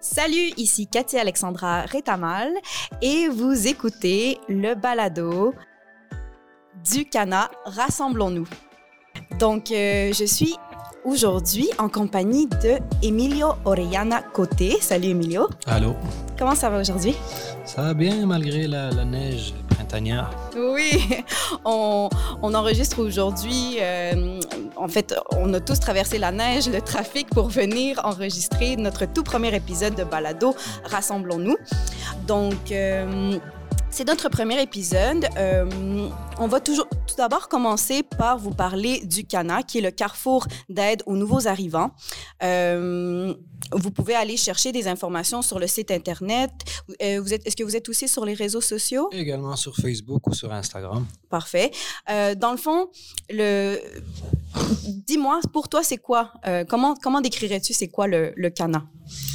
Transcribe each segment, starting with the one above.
Salut, ici Cathy Alexandra Retamal et vous écoutez le balado du Cana Rassemblons-nous. Donc, je suis aujourd'hui en compagnie de Emilio Orellana Côté. Salut Emilio. Allô. Comment ça va aujourd'hui? Ça va bien malgré la neige printanière. Oui, on enregistre aujourd'hui. En fait, on a tous traversé la neige, le trafic pour venir enregistrer notre tout premier épisode de balado Rassemblons-nous. Donc, c'est notre premier épisode. On va tout d'abord commencer par vous parler du Cana, qui est le carrefour d'aide aux nouveaux arrivants. Vous pouvez aller chercher des informations sur le site Internet. Est-ce que vous êtes aussi sur les réseaux sociaux? Également sur Facebook ou sur Instagram. Parfait. Dans le fond, dis-moi, pour toi, c'est quoi? Comment décrirais-tu c'est quoi le Cana?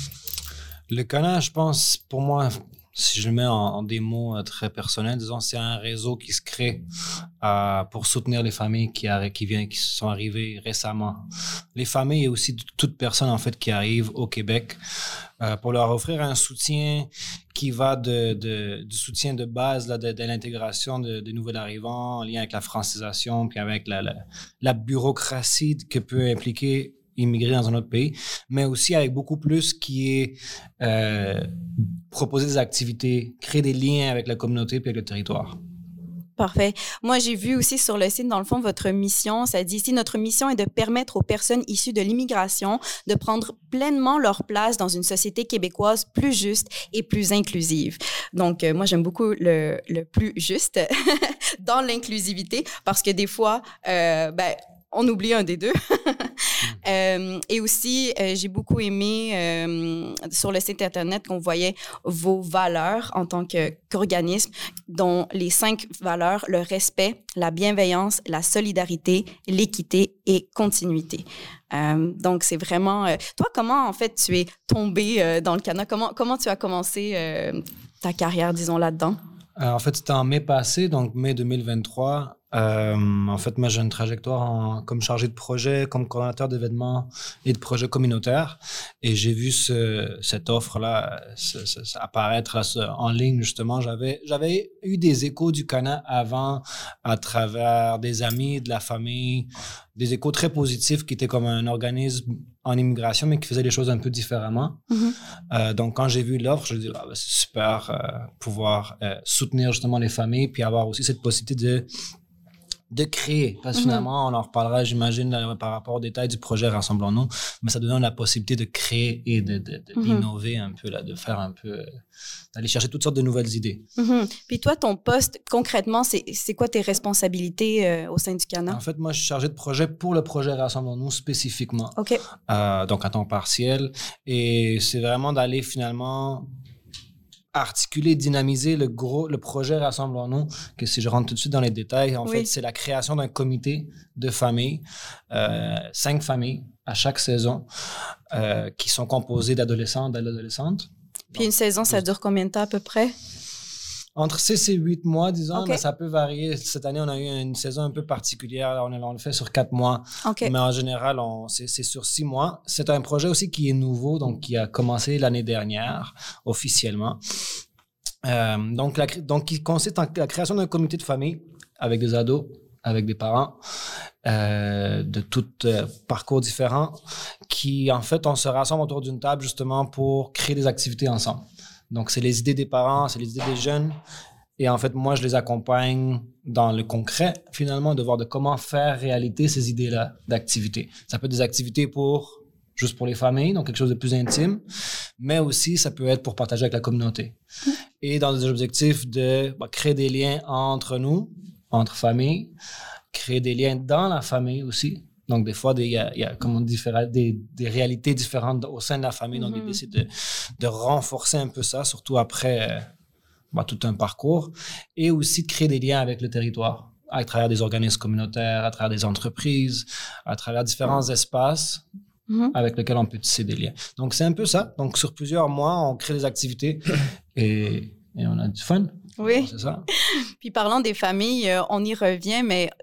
Le Cana, je pense, pour moi, si je le mets en des mots très personnels, disons, c'est un réseau qui se crée pour soutenir les familles qui sont arrivées récemment. Les familles et aussi toute personne, en fait, qui arrive au Québec pour leur offrir un soutien qui va du soutien de base là, de l'intégration de nouveaux arrivants en lien avec la francisation puis avec la bureaucratie que peut impliquer immigrer dans un autre pays, mais aussi avec beaucoup plus qui est proposer des activités, créer des liens avec la communauté et avec le territoire. Parfait. Moi, j'ai vu aussi sur le site, dans le fond, votre mission. Ça dit ici, notre mission est de permettre aux personnes issues de l'immigration de prendre pleinement leur place dans une société québécoise plus juste et plus inclusive. Donc, moi, j'aime beaucoup le plus juste dans l'inclusivité parce que des fois, on oublie un des deux. Et aussi, j'ai beaucoup aimé sur le site Internet qu'on voyait vos valeurs en tant qu'organisme, dont les 5 valeurs, le respect, la bienveillance, la solidarité, l'équité et continuité. Donc, c'est vraiment... toi, comment, en fait, tu es tombé dans le Cana? Comment tu as commencé ta carrière, disons, là-dedans? En fait, c'était en mai passé, donc mai 2023. En fait, moi, j'ai une trajectoire comme chargé de projet, comme coordonnateur d'événements et de projets communautaires. Et j'ai vu cette offre-là apparaître en ligne, justement. J'avais eu des échos du Cana avant à travers des amis, de la famille, des échos très positifs qui étaient comme un organisme en immigration, mais qui faisait les choses un peu différemment. Mm-hmm. Donc, quand j'ai vu l'offre, je me dis, c'est super pouvoir soutenir justement les familles, puis avoir aussi cette possibilité de créer, parce que finalement, on en reparlera, j'imagine, par rapport aux détails du projet Rassemblons-nous, mais ça donne la possibilité de créer et d'innover un peu, là, de faire un peu, d'aller chercher toutes sortes de nouvelles idées. Puis toi, ton poste, concrètement, c'est quoi tes responsabilités au sein du Cana? En fait, moi, je suis chargé de projet pour le projet Rassemblons-nous spécifiquement. OK. Donc, à temps partiel. Et c'est vraiment d'aller finalement articuler, dynamiser le projet Rassemblons-nous, que si je rentre tout de suite dans les détails, en fait, c'est la création d'un comité de familles, 5 familles à chaque saison, qui sont composées d'adolescents, d'adolescentes. Puis une saison, ça dure combien de temps à peu près? Entre 6 et 8 mois, disons, okay. Mais ça peut varier. Cette année, on a eu une saison un peu particulière. On le fait sur 4 mois. Okay. Mais en général, c'est sur 6 mois. C'est un projet aussi qui est nouveau, donc qui a commencé l'année dernière, officiellement. Donc, qui consiste en la création d'un comité de famille avec des ados, avec des parents, de tout parcours différents, qui, en fait, on se rassemble autour d'une table justement pour créer des activités ensemble. Donc, c'est les idées des parents, c'est les idées des jeunes. Et en fait, moi, je les accompagne dans le concret, finalement, de voir de comment faire réalité ces idées-là d'activités. Ça peut être des activités juste pour les familles, donc quelque chose de plus intime, mais aussi, ça peut être pour partager avec la communauté. Et dans des objectifs de créer des liens entre nous, entre familles, créer des liens dans la famille aussi. Donc, des fois, il y a comme on dit, des réalités différentes au sein de la famille. Donc, ils essaient de renforcer un peu ça, surtout après tout un parcours. Et aussi de créer des liens avec le territoire, à travers des organismes communautaires, à travers des entreprises, à travers différents espaces avec lesquels on peut tisser des liens. Donc, c'est un peu ça. Donc, sur plusieurs mois, on crée des activités et on a du fun. Oui. C'est ça. Puis parlant des familles, on y revient, mais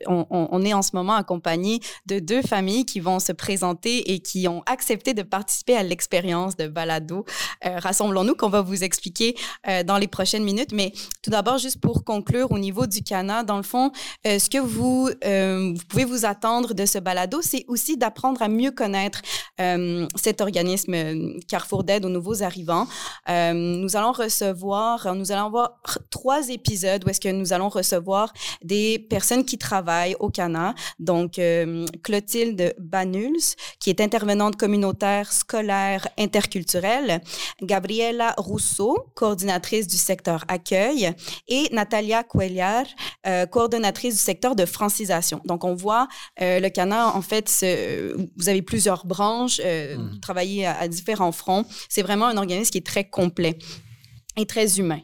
on est en ce moment accompagné de 2 familles qui vont se présenter et qui ont accepté de participer à l'expérience de balado Rassemblons-nous, qu'on va vous expliquer dans les prochaines minutes. Mais tout d'abord, juste pour conclure, au niveau du Cana, dans le fond, ce que vous pouvez vous attendre de ce balado, c'est aussi d'apprendre à mieux connaître cet organisme Carrefour d'aide aux nouveaux arrivants. Nous allons avoir 3 épisodes où est-ce que nous allons recevoir des personnes qui travaillent au Cana. Donc, Clotilde Banuls, qui est intervenante communautaire, scolaire, interculturelle. Gabriela Rousseau, coordinatrice du secteur accueil. Et Natalia Cuellar, coordonnatrice du secteur de francisation. Donc, on voit le Cana, en fait, vous avez plusieurs branches, travailler à différents fronts. C'est vraiment un organisme qui est très complet et très humain.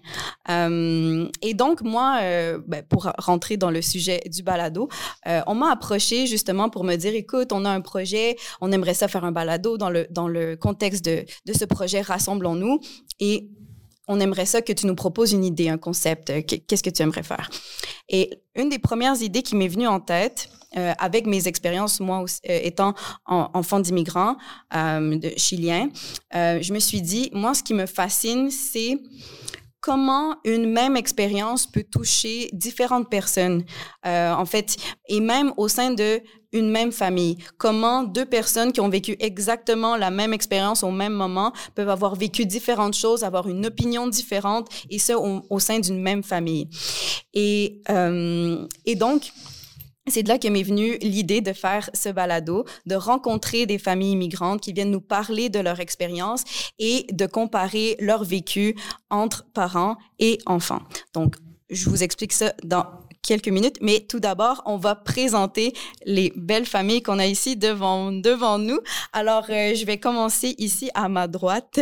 Et donc, moi, pour rentrer dans le sujet du balado, on m'a approché justement pour me dire, écoute, on a un projet, on aimerait ça faire un balado dans le contexte de ce projet Rassemblons-nous, et on aimerait ça que tu nous proposes une idée, un concept. Qu'est-ce que tu aimerais faire? Et une des premières idées qui m'est venue en tête, avec mes expériences, moi aussi, étant enfant d'immigrants chiliens, je me suis dit, moi, ce qui me fascine, c'est comment une même expérience peut toucher différentes personnes, en fait, et même au sein d'une même famille. Comment 2 personnes qui ont vécu exactement la même expérience au même moment peuvent avoir vécu différentes choses, avoir une opinion différente, et ça au sein d'une même famille. Et donc, c'est de là que m'est venue l'idée de faire ce balado, de rencontrer des familles immigrantes qui viennent nous parler de leur expérience et de comparer leur vécu entre parents et enfants. Donc, je vous explique ça dans quelques minutes, mais tout d'abord, on va présenter les belles familles qu'on a ici devant nous. Alors, je vais commencer ici à ma droite.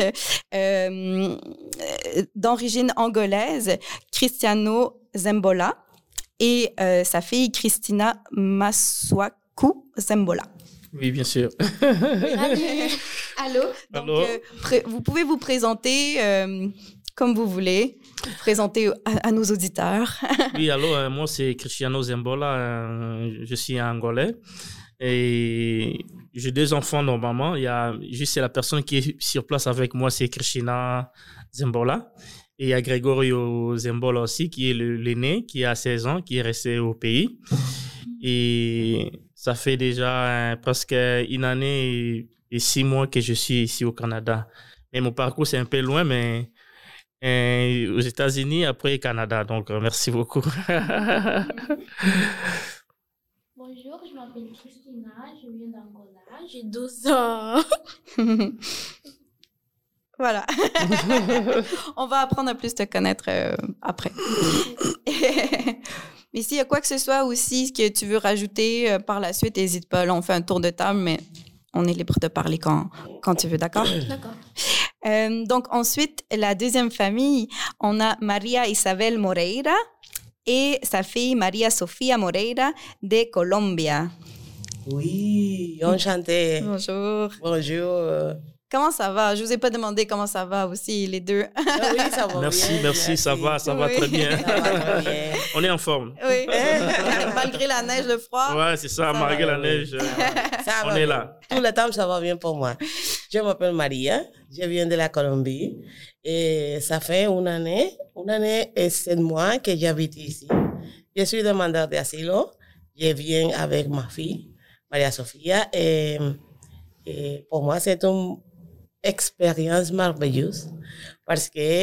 D'origine angolaise, Cristiano Zembola. Et sa fille, Christina Maswaku Zembola. Oui, bien sûr. Allô. Donc, Allô. Vous pouvez vous présenter comme vous voulez, vous présenter à nos auditeurs. Oui, allô, moi c'est Cristiano Zembola, je suis angolais et j'ai 2 enfants normalement. Il y a juste la personne qui est sur place avec moi, c'est Christina Zembola. Et il y a Gregorio Zembola aussi, qui est l'aîné, qui a 16 ans, qui est resté au pays. Et ça fait déjà presque 1 année et 6 mois que je suis ici au Canada. Mais mon parcours, c'est un peu loin, mais aux États-Unis, après Canada. Donc, merci beaucoup. Bonjour, je m'appelle Christina, je viens d'Angola, j'ai 12 ans. Voilà. On va apprendre à plus te connaître après. Mais s'il y a quoi que ce soit aussi que tu veux rajouter par la suite, n'hésite pas. Là, on fait un tour de table, mais on est libre de parler quand tu veux, d'accord? D'accord. Donc, ensuite, la deuxième famille, on a Maria Isabel Moreira et sa fille Maria Sofia Moreira de Colombia. Oui, enchanté. Bonjour. Bonjour. Comment ça va? Je vous ai pas demandé comment ça va aussi, les 2. Ah oui, ça va Merci, bien. merci, ça va Oui. très bien. Ça va très bien. On est en forme. Oui. Malgré la neige, le froid. Ouais, c'est ça, Ça malgré va, la oui. neige, Ça on va est bien. là. Tout le temps, ça va bien pour moi. Je m'appelle Maria, je viens de la Colombie et ça fait 1 année et 7 mois que j'habite ici. Je suis demandeur d'asile. Je viens avec ma fille, Maria Sofia, et pour moi, c'est une expérience merveilleuse parce que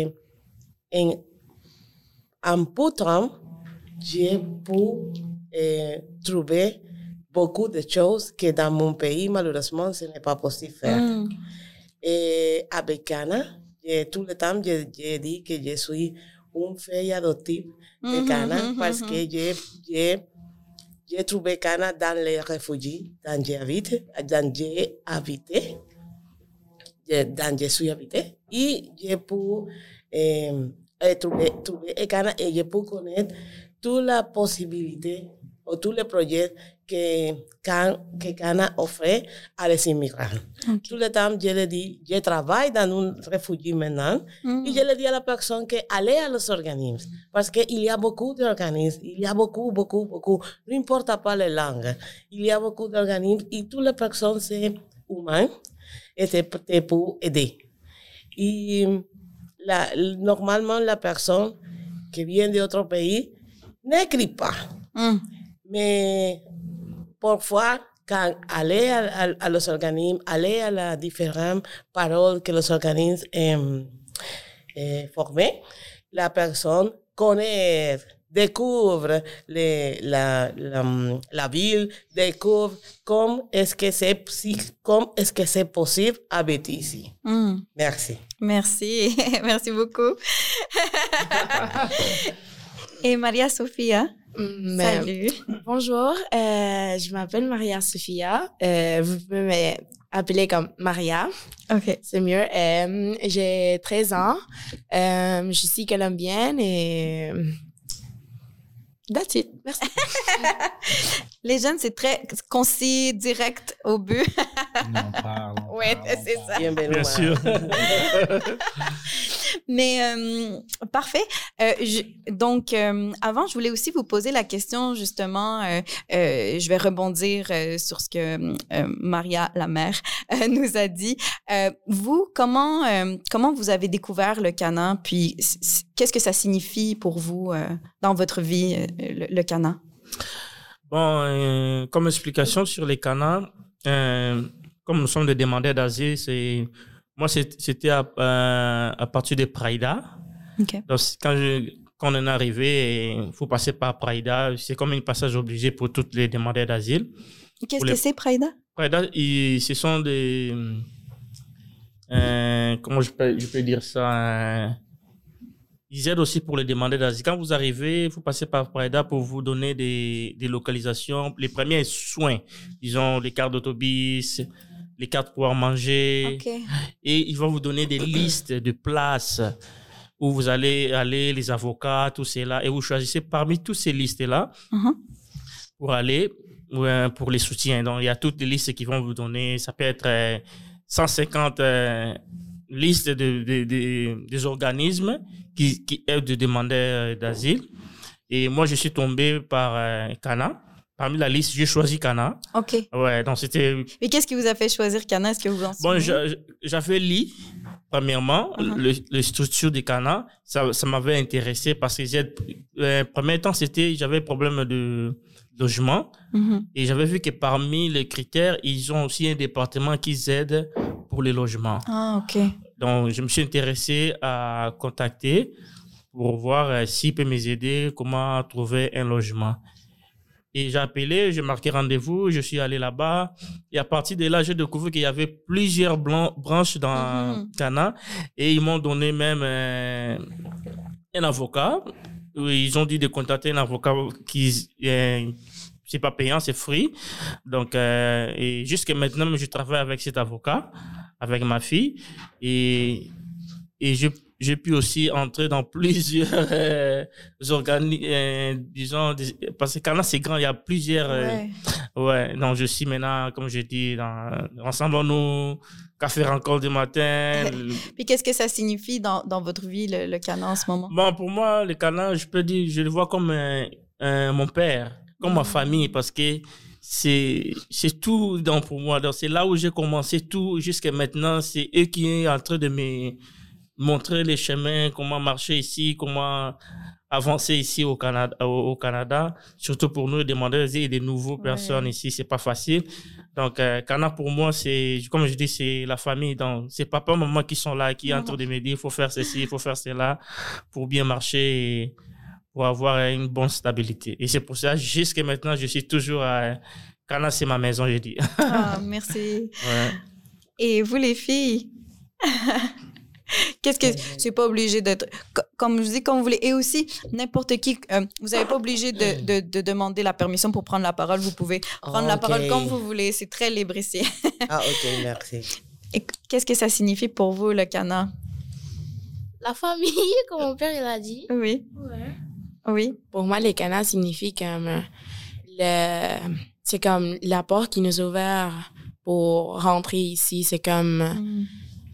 en peu de temps, j'ai pu trouver beaucoup de choses que dans mon pays, malheureusement, ce n'est pas possible de faire. Et avec Cana, tout le temps, je dis que je suis une fille adoptive de Cana parce que j'ai trouvé Cana dans les réfugiés dont j'ai habité, dans je suis habité. Et j'ai pu trouver Cana et j'ai pu connaître toute la possibilité ou tous les projets que Cana offre à les immigrants. Ok. Tout le temps, je le dis, je travaille dans un réfugié maintenant, et je le dis à la personne qu'allez à los organismes, parce qu'il y a beaucoup d'organismes, il y a beaucoup, n'importe pas les langues, il y a beaucoup d'organismes, et toutes les personnes, c'est humain, et c'est pour aider. Et normalement, la personne qui vient d'autre pays n'écrit pas. Mais parfois, quand aller à los organismes, aller à les différentes paroles que los organismes formés, la personne connaît, découvre la ville, découvre comment est-ce que c'est possible habiter ici. Merci. Merci. Merci beaucoup. Et Maria Sofia? Salut. Bonjour, je m'appelle Maria Sofia. Vous pouvez m'appeler comme Maria. OK. C'est mieux. J'ai 13 ans. Je suis colombienne et... That's it. Merci. Les jeunes, c'est très concis, direct au but. On parle. Oui, c'est ça. Bien sûr. Mais parfait. Donc, avant, je voulais aussi vous poser la question, justement, je vais rebondir sur ce que Maria, la mère, nous a dit. Vous, comment vous avez découvert le Cana? Puis, qu'est-ce que ça signifie pour vous dans votre vie, le Cana? Bon, comme explication sur les Cana, comme nous sommes des demandeurs d'asile, c'était à partir de Praïda. Okay. Donc, quand on est arrivé, il faut passer par Praïda. C'est comme un passage obligé pour tous les demandeurs d'asile. Qu'est-ce que c'est, Praïda? Praïda, ce sont des... comment je peux dire ça? Ils aident aussi pour les demandeurs d'asile. Quand vous arrivez, il faut passer par Praïda pour vous donner des localisations. Les premiers soins, disons les cartes d'autobus, les cartes pour pouvoir manger. Okay. Et ils vont vous donner des listes de places où vous allez aller, les avocats, tout cela. Et vous choisissez parmi toutes ces listes-là pour aller pour les soutiens. Donc, il y a toutes les listes qui vont vous donner. Ça peut être 150 listes des organismes qui aident des demandeurs d'asile. Et moi, je suis tombé par Cana. Parmi la liste, j'ai choisi Cana. OK. Ouais, donc c'était... Mais qu'est-ce qui vous a fait choisir Cana? Est-ce que vous en souvenez? Bon, j'avais lu, premièrement, le structure de Cana. Ça m'avait intéressé parce que, premier temps, j'avais problème de logement. Et j'avais vu que parmi les critères, ils ont aussi un département qui aide pour les logements. Ah, OK. Donc, je me suis intéressé à contacter pour voir s'il peut m'aider, comment trouver un logement. Et j'ai appelé, j'ai marqué rendez-vous, je suis allé là-bas. Et à partir de là, j'ai découvert qu'il y avait plusieurs branches dans Cana. Et ils m'ont donné même un avocat. Ils ont dit de contacter un avocat qui... c'est pas payant, c'est free. Donc, et jusqu'à maintenant, je travaille avec cet avocat, avec ma fille. Et j'ai pu aussi entrer dans plusieurs organismes, disons, parce que Cana, c'est grand, il y a plusieurs... ouais, donc je suis maintenant, comme je dis, Rassemblons-nous, café rencontre du matin. Puis qu'est-ce que ça signifie dans votre vie, le Cana, en ce moment? Bon, pour moi, le Cana, je peux dire, je le vois comme mon père, comme ma famille, parce que c'est tout pour moi. Donc, c'est là où j'ai commencé tout jusqu'à maintenant. C'est eux qui sont en train de me montrer les chemins, comment marcher ici, comment avancer ici au Canada. Surtout pour nous, demandeurs et des nouvelles personnes ici, c'est pas facile. Donc, Cana, pour moi, c'est, comme je dis, c'est la famille. Donc, c'est papa, maman qui sont là, qui sont en train de me dire, il faut faire ceci, il faut faire cela pour bien marcher et pour avoir une bonne stabilité. Et c'est pour ça, jusqu'à maintenant, je suis toujours à Cana, c'est ma maison, je dis. Ah, merci. Ouais. Et vous, les filles? Qu'est-ce que c'est pas obligé d'être comme je vous dis, comme vous voulez, et aussi n'importe qui, vous n'avez pas obligé de demander la permission pour prendre la parole, vous pouvez prendre la parole comme vous voulez, c'est très libre ici. Ah, ok, merci. Et qu'est-ce que ça signifie pour vous, le Cana? La famille, comme mon père il a dit. Oui. Ouais. Oui. Pour moi, le Cana signifie comme c'est comme la porte qui nous a ouvert pour rentrer ici. C'est comme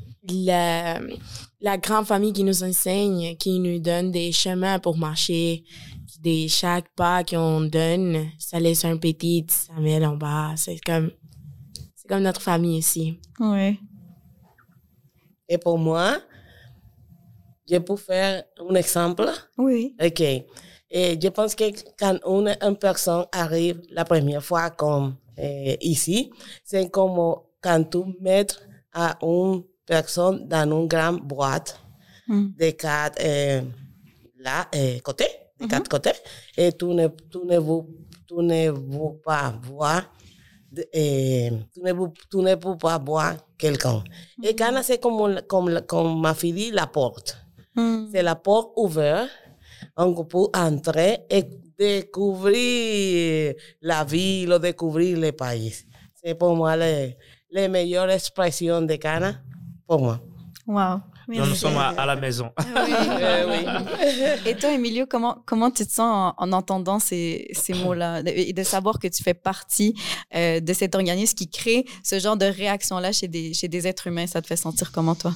la grande famille qui nous enseigne, qui nous donne des chemins pour marcher. Chaque pas qu'on donne, ça laisse un petit, ça met en bas. C'est comme notre famille ici. Oui. Et pour moi, je peux faire un exemple. Oui. OK. Et je pense que quand une personne arrive la première fois comme ici, c'est comme quand tu mets à une personne dans une grande boîte de quatre côtés. De quatre côtés, et tu ne veux pas voir, tu ne peux pas voir quelqu'un. Et quand c'est comme ma fille dit, la porte. C'est la porte ouverte, on peut entrer et découvrir la ville, découvrir le pays. C'est pour moi la meilleure expression de Cana, pour moi. Wow. Donc, nous sommes à la maison. Oui. Et toi, Emilio, comment tu te sens en entendant ces mots-là et de savoir que tu fais partie de cet organisme qui crée ce genre de réaction-là chez des êtres humains? Ça te fait sentir comment, toi?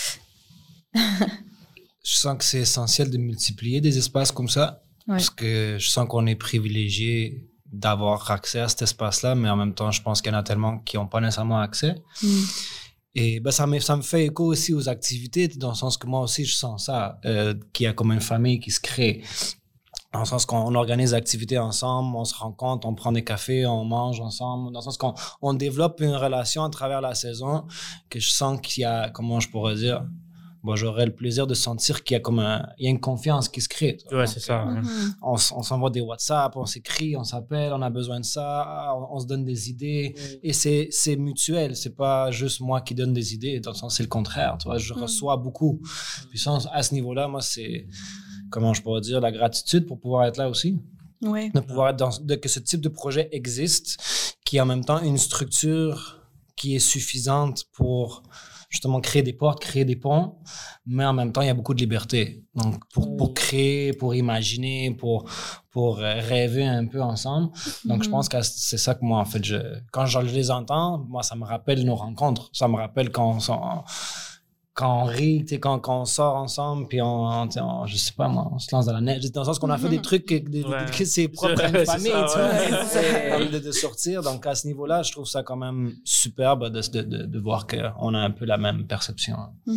Je sens que c'est essentiel de multiplier des espaces comme ça, parce que je sens qu'on est privilégié d'avoir accès à cet espace-là, mais en même temps, je pense qu'il y en a tellement qui n'ont pas nécessairement accès. Et ça me fait écho aussi aux activités, dans le sens que moi aussi, je sens ça, qu'il y a comme une famille qui se crée. Dans le sens qu'on organise des activités ensemble, on se rencontre, on prend des cafés, on mange ensemble. Dans le sens qu'on développe une relation à travers la saison que je sens qu'il y a, comment je pourrais dire, j'aurais le plaisir de sentir qu'il y a il y a une confiance qui se crée. Ouais, c'est ça. On s'envoie des WhatsApp, on s'écrit, on s'appelle, on a besoin de ça, on se donne des idées. Et c'est mutuel, c'est pas juste moi qui donne des idées, dans le sens c'est le contraire. Tu vois, je reçois beaucoup. Puis à ce niveau-là, moi, c'est, comment je pourrais dire, la gratitude pour pouvoir être là aussi. Oui. De pouvoir être que ce type de projet existe, qui est en même temps une structure qui est suffisante pour justement créer des portes, créer des ponts, mais en même temps, il y a beaucoup de liberté. Donc, pour créer, pour imaginer, pour rêver un peu ensemble. Donc, je pense que c'est ça que moi, en fait, quand je les entends, moi, ça me rappelle nos rencontres. Ça me rappelle quand on rit, quand on sort ensemble, puis je sais pas moi, on se lance dans la neige, dans le sens qu'on a fait des trucs que c'est propre à une famille, de sortir. Donc à ce niveau-là, je trouve ça quand même superbe de voir qu'on a un peu la même perception.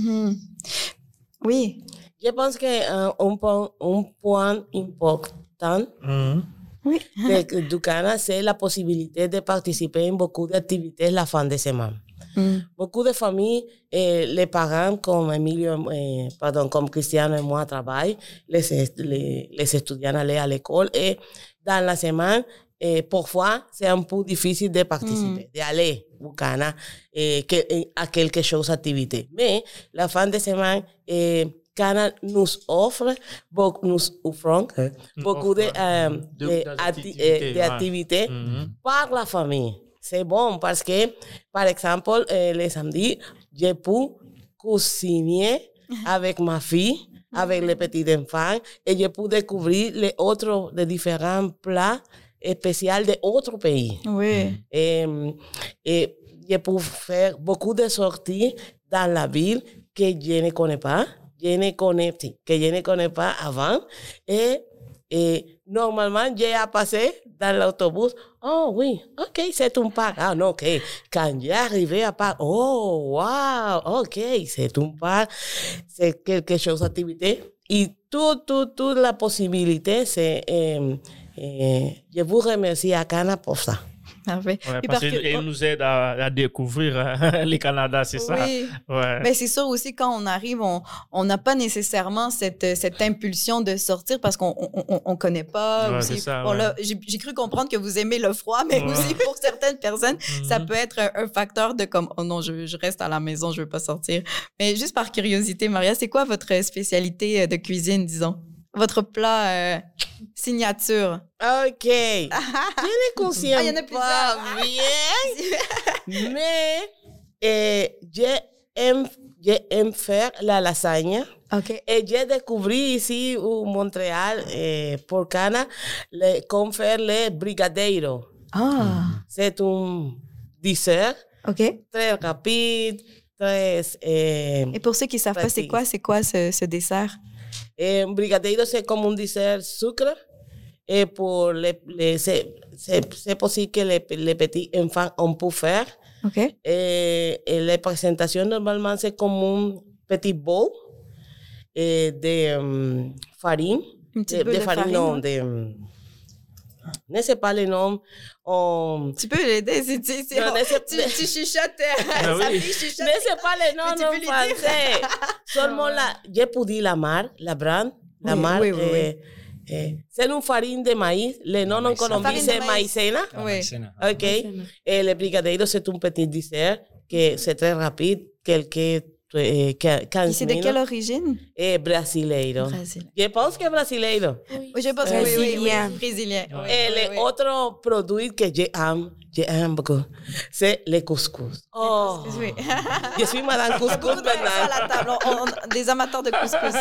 Oui. Je pense qu'un point important du Cana, c'est la possibilité de participer en beaucoup d'activités la fin de semaine. Beaucoup de familles, les parents comme comme Cristiano et moi travaillent, les étudiants allaient à l'école et dans la semaine, parfois c'est un peu difficile de participer, d'aller au Cana à quelque chose d'activité. Mais la fin de semaine, Cana nous offre beaucoup d'activités par la famille. C'est bon parce que, par exemple, les samedis, je peux cuisiner avec ma fille, avec les petits enfants, et je peux découvrir les différents plats spéciaux d'autres pays. Oui. Et je peux faire beaucoup de sorties dans la ville que je ne connais pas, que je ne connais pas avant. Et normalement, j'ai passé dans l'autobus. Oh oui, ok, c'est un parc. Ah non, ok. Quand j'ai arrivé à parc, oh wow, ok, c'est un parc. C'est quelque chose d'activité. Et toute la possibilité, c'est... je vous remercie à Cana pour ça. Parfait. Ouais, parce qu'il nous aide à découvrir le Canada, c'est ça. Oui. Ouais. Mais c'est sûr aussi, quand on arrive, on n'a pas nécessairement cette impulsion de sortir parce qu'on ne connaît pas. Ouais, c'est ça, ouais. J'ai cru comprendre que vous aimez le froid, mais aussi pour certaines personnes, ça peut être un facteur de comme, oh non, je reste à la maison, je ne veux pas sortir. Mais juste par curiosité, Maria, c'est quoi votre spécialité de cuisine, disons? Votre plat signature. OK. Je ne consigne y en a pas bien, mais j'aime j'aime faire la lasagne. OK. Et j'ai découvert ici au Montréal, pour Cana, comment faire le brigadeiro. Ah, C'est un dessert OK. très rapide, très... Et pour ceux qui ne savent pas, c'est quoi ce dessert? Un brigadeiro, c'est comme un dessert sucre. Et pour c'est possible que les petits enfants on peut faire. OK. Et la présentation, normalement, c'est comme un petit bol de farine. Une petite boule de farine, non, ouais. ne sais pas le nom. Tu peux l'aider si tu chuchotes. Ah oui. Sa fille chuchote. Ne sais pas le nom Mais tu peux en lui dire. français. Seulement j'ai pu dire la brand. La Oui, mar. oui. C'est une farine de maïs. Le nom en Colombie, Farine de c'est maïs. maïzena. Oui. OK. Et le brigadeiro, c'est un petit dessert que c'est très rapide, quelques 15 Et c'est de minutes. quelle origine? Et brasileiro. Brésil. Je pense que brasileiro. Oui, je pense que Brésilien. oui. Brésilien. Oui, Et oui, le oui. autre produit que j'aime beaucoup, c'est le couscous. Oh, Oui. je suis madame Il y a couscous beaucoup de personnes à maintenant. la table. Des amateurs de couscous.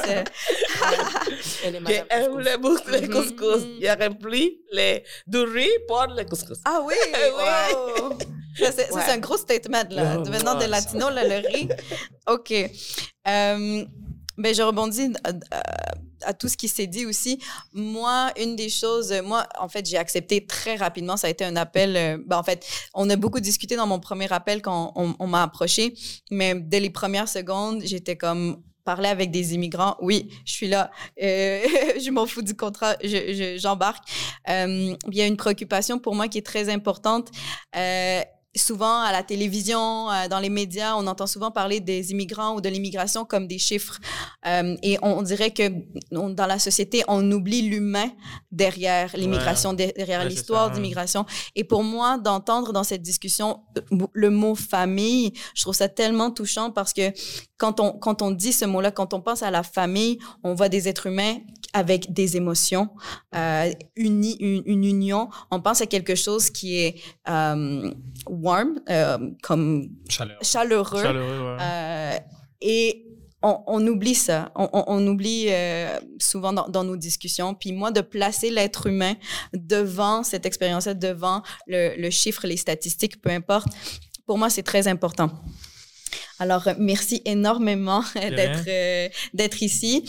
J'aime le couscous. J'ai rempli du riz pour le couscous. Ah oui? Oui. Wow. Ça, c'est un gros statement, là. Oh, Venant de latino, là, le riz. OK. Ben, je rebondis à tout ce qui s'est dit aussi. Moi, une des choses, en fait, j'ai accepté très rapidement. Ça a été un appel. En fait, on a beaucoup discuté dans mon premier appel quand on m'a approché, mais dès les premières secondes, j'étais comme parler avec des immigrants. Oui, je suis là. Je m'en fous du contrat. J'embarque. Il y a une préoccupation pour moi qui est très importante. Souvent, à la télévision, dans les médias, on entend souvent parler des immigrants ou de l'immigration comme des chiffres. Et on dirait que dans la société, on oublie l'humain derrière l'immigration, derrière l'histoire d'immigration. Et pour moi, d'entendre dans cette discussion le mot famille, je trouve ça tellement touchant parce que quand on dit ce mot-là, quand on pense à la famille, on voit des êtres humains avec des émotions, une union. On pense à quelque chose qui est warm, comme chaleureux. Ouais. Et on oublie ça. On oublie souvent dans nos discussions. Puis moi, de placer l'être humain devant cette expérience-là, devant le chiffre, les statistiques, peu importe, pour moi, c'est très important. Alors, merci énormément d'être ici.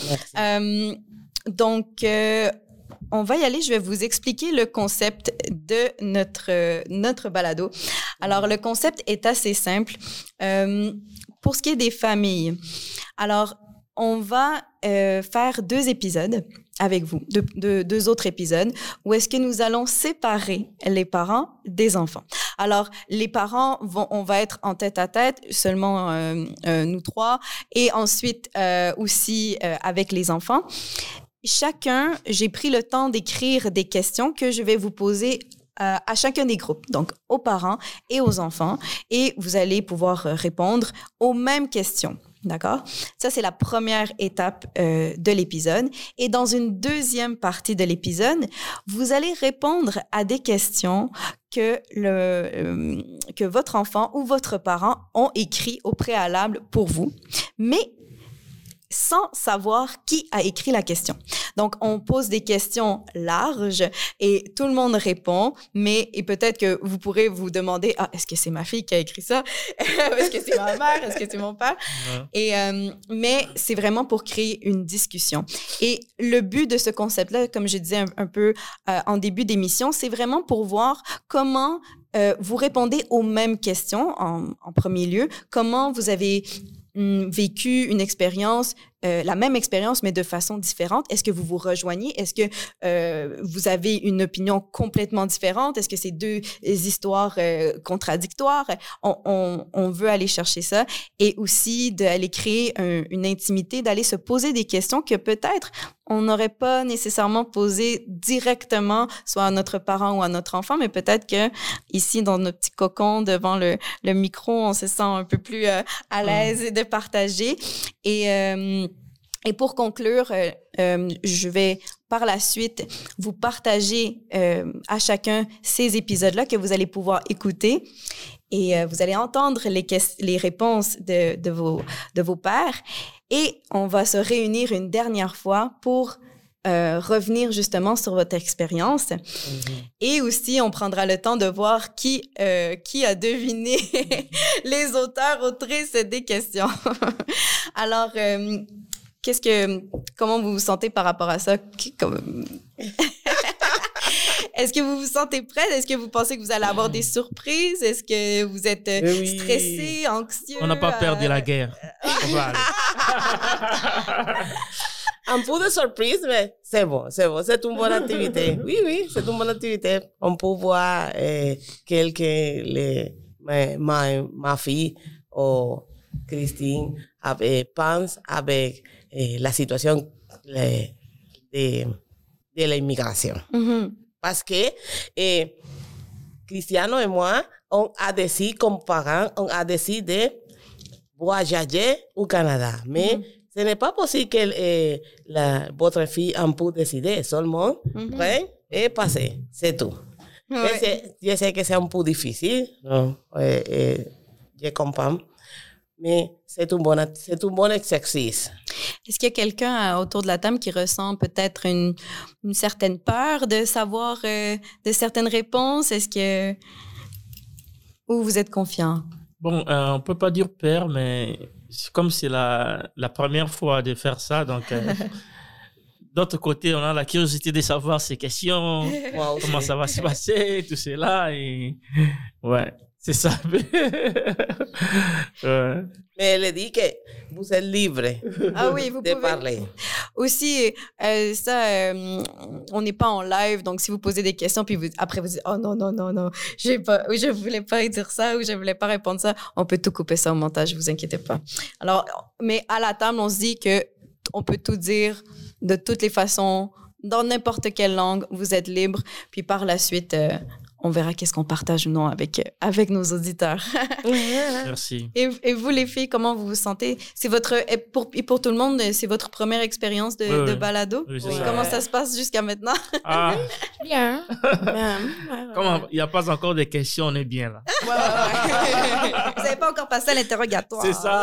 Donc, on va y aller. Je vais vous expliquer le concept de notre balado. Alors, le concept est assez simple. Pour ce qui est des familles, alors, on va faire 2 épisodes avec vous, deux autres épisodes, où est-ce que nous allons séparer les parents des enfants. Alors, les parents on va être en tête-à-tête, seulement nous 3, et ensuite aussi avec les enfants. Chacun, j'ai pris le temps d'écrire des questions que je vais vous poser à chacun des groupes, donc aux parents et aux enfants, et vous allez pouvoir répondre aux mêmes questions. D'accord? Ça, c'est la première étape de l'épisode. Et dans une deuxième partie de l'épisode, vous allez répondre à des questions que votre enfant ou votre parent ont écrit au préalable pour vous, mais sans savoir qui a écrit la question. Donc, on pose des questions larges et tout le monde répond, et peut-être que vous pourrez vous demander, est-ce que c'est ma fille qui a écrit ça? Est-ce que c'est ma mère? Est-ce que c'est mon père? Ouais. Mais c'est vraiment pour créer une discussion. Et le but de ce concept-là, comme je disais un peu en début d'émission, c'est vraiment pour voir comment vous répondez aux mêmes questions en premier lieu, comment vous avez vécu une expérience, la même expérience, mais de façon différente. Est-ce que vous vous rejoignez? Est-ce que vous avez une opinion complètement différente? Est-ce que c'est 2 histoires contradictoires? On veut aller chercher ça et aussi d'aller créer une intimité, d'aller se poser des questions que peut-être on n'aurait pas nécessairement posées directement, soit à notre parent ou à notre enfant, mais peut-être que ici, dans notre petit cocon, devant le micro, on se sent un peu plus à l'aise de partager. Et pour conclure, je vais par la suite vous partager à chacun ces épisodes-là que vous allez pouvoir écouter. Et vous allez entendre les réponses de vos pairs. Et on va se réunir une dernière fois pour revenir justement sur votre expérience. Et aussi, on prendra le temps de voir qui a deviné les auteurs, autrices des questions. Alors, comment vous vous sentez par rapport à ça? Est-ce que vous vous sentez prête? Est-ce que vous pensez que vous allez avoir des surprises? Est-ce que vous êtes stressé, anxieux? On n'a pas perdu la guerre. On va aller. Un peu de surprise, mais c'est bon. C'est une bonne activité. Oui, c'est une bonne activité. On peut voir ma fille ou Christine pense avec la situation de l'immigration. Mm-hmm. Parce que Cristiano et moi, on a décidé, comme parents, de voyager au Canada. Mais ce n'est pas possible que votre fille en peut décider. Seulement, prenne et passer. C'est tout. Ouais. Je sais que c'est un peu difficile. Je comprends. Mais c'est un bon exercice. Est-ce qu'il y a quelqu'un autour de la table qui ressent peut-être une certaine peur de savoir de certaines réponses? Ou vous êtes confiant? Bon, on ne peut pas dire peur, mais comme c'est la première fois de faire ça, donc d'autre côté, on a la curiosité de savoir ces questions, comment ça va se passer, tout cela. Et ouais. C'est ça. Ouais. Mais elle dit que vous êtes libre vous pouvez parler. Aussi, on n'est pas en live, donc si vous posez des questions, puis après vous dites « Oh non, je voulais pas dire ça ou je voulais pas répondre ça », on peut tout couper ça au montage, vous inquiétez pas. Alors, mais à la table, on se dit qu'on peut tout dire de toutes les façons, dans n'importe quelle langue, vous êtes libre, puis par la suite... on verra qu'est-ce qu'on partage ou non avec nos auditeurs. Merci. Et vous, les filles, comment vous vous sentez? C'est pour tout le monde, c'est votre première expérience de balado? Oui, comment ça se passe jusqu'à maintenant? Bien. Comment? Il n'y a pas encore de questions, on est bien là. Vous n'avez pas encore passé à l'interrogatoire. C'est ça.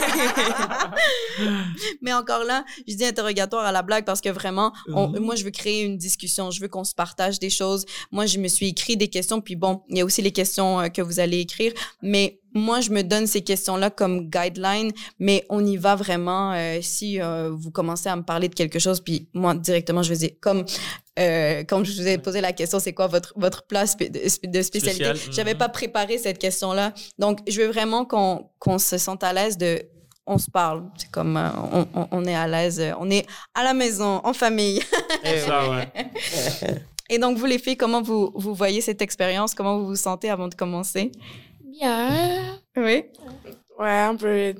Mais encore là, je dis interrogatoire à la blague parce que vraiment, moi, je veux créer une discussion. Je veux qu'on se partage des choses. Moi, je me suis écrit des questions, puis bon, il y a aussi les questions que vous allez écrire, mais moi, je me donne ces questions-là comme guideline, mais on y va vraiment si vous commencez à me parler de quelque chose, puis moi, directement, je vais dire, comme je vous ai posé la question, c'est quoi votre plat de spécialité? J'avais pas préparé cette question-là, donc je veux vraiment qu'on se sente à l'aise on se parle, c'est comme on est à l'aise, on est à la maison, en famille. C'est ça, ouais. Et donc, vous, les filles, comment vous voyez cette expérience? Comment vous vous sentez avant de commencer? Bien. Oui? Ouais, un peu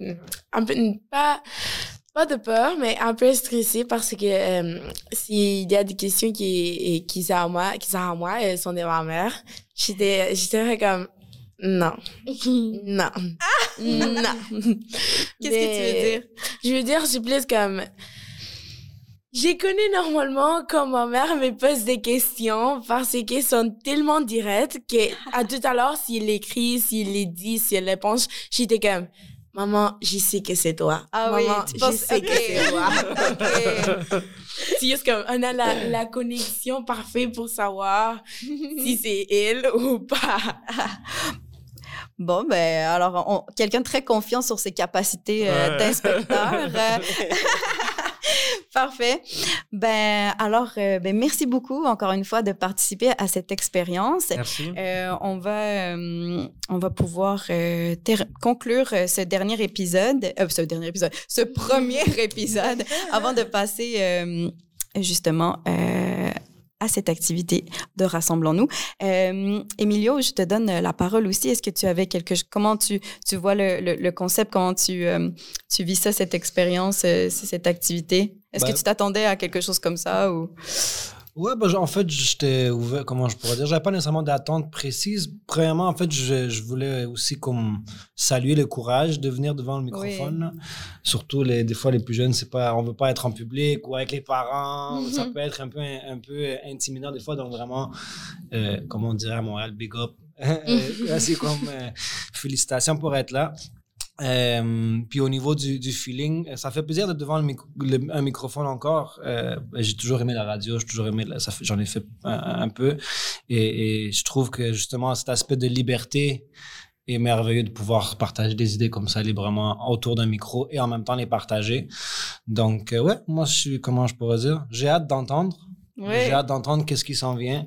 pas de peur, mais un peu stressée parce que s'il y a des questions qui sont à moi, elles sont de ma mère. J'étais comme, non. Non. Non. Qu'est-ce que tu veux dire? Je veux dire, je suis plus comme... Je connais normalement quand ma mère me pose des questions parce qu'elles sont tellement directes qu'à tout à l'heure, s'il écrit, s'il les dit, s'il les pense, j'étais comme, maman, je sais que c'est toi. Ah maman, oui, tu penses, je sais que c'est toi. Okay. C'est juste comme, on a la connexion parfaite pour savoir si c'est elle ou pas. Bon, ben, alors, quelqu'un de très confiant sur ses capacités d'inspecteur. Parfait. Ben, alors, merci beaucoup, encore une fois, de participer à cette expérience. Merci. On va pouvoir conclure ce premier épisode avant de passer justement à cette activité de Rassemblons-nous. Emilio, je te donne la parole aussi. Est-ce que tu avais comment tu vois le concept, comment tu vis ça, cette expérience, cette activité? Est-ce que tu t'attendais à quelque chose comme ça ou... Ouais, en fait, j'étais ouvert, comment je pourrais dire, j'avais pas nécessairement d'attente précise. Premièrement, en fait, je voulais aussi comme saluer le courage de venir devant le microphone. Oui. Surtout des fois les plus jeunes, on veut pas être en public ou avec les parents. Ça peut être un peu intimidant des fois, donc vraiment, comme on dirait à Montréal, big up. C'est comme félicitations pour être là. Puis au niveau du feeling, ça fait plaisir d'être devant un microphone encore. J'ai toujours aimé la radio, j'en ai fait un peu. Et je trouve que justement cet aspect de liberté est merveilleux, de pouvoir partager des idées comme ça librement autour d'un micro et en même temps les partager. Donc ouais, moi comment je pourrais dire, j'ai hâte d'entendre. Ouais. J'ai hâte d'entendre qu'est-ce qui s'en vient.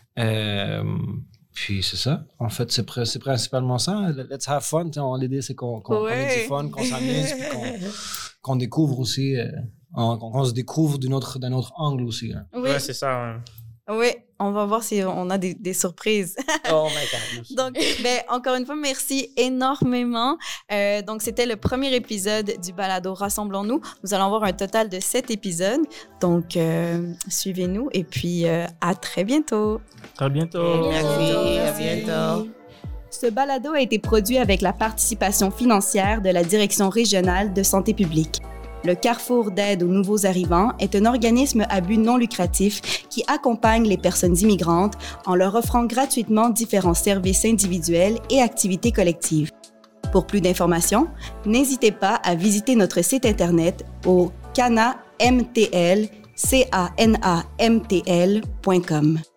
Puis c'est ça. En fait, c'est principalement ça. Let's have fun. L'idée, c'est qu'on ait du fun, qu'on s'amuse, puis qu'on découvre aussi, qu'on se découvre d'un autre angle aussi. Hein. Oui, ouais, c'est ça. Oui, on va voir si on a des surprises. Oh my God. Donc, encore une fois, merci énormément. Donc, c'était le premier épisode du balado Rassemblons-nous. Nous allons avoir un total de 7 épisodes. Donc, suivez-nous et puis à très bientôt. À bientôt. Merci, à bientôt. Ce balado a été produit avec la participation financière de la Direction régionale de santé publique. Le Carrefour d'aide aux nouveaux arrivants est un organisme à but non lucratif qui accompagne les personnes immigrantes en leur offrant gratuitement différents services individuels et activités collectives. Pour plus d'informations, n'hésitez pas à visiter notre site Internet au canamtl.com.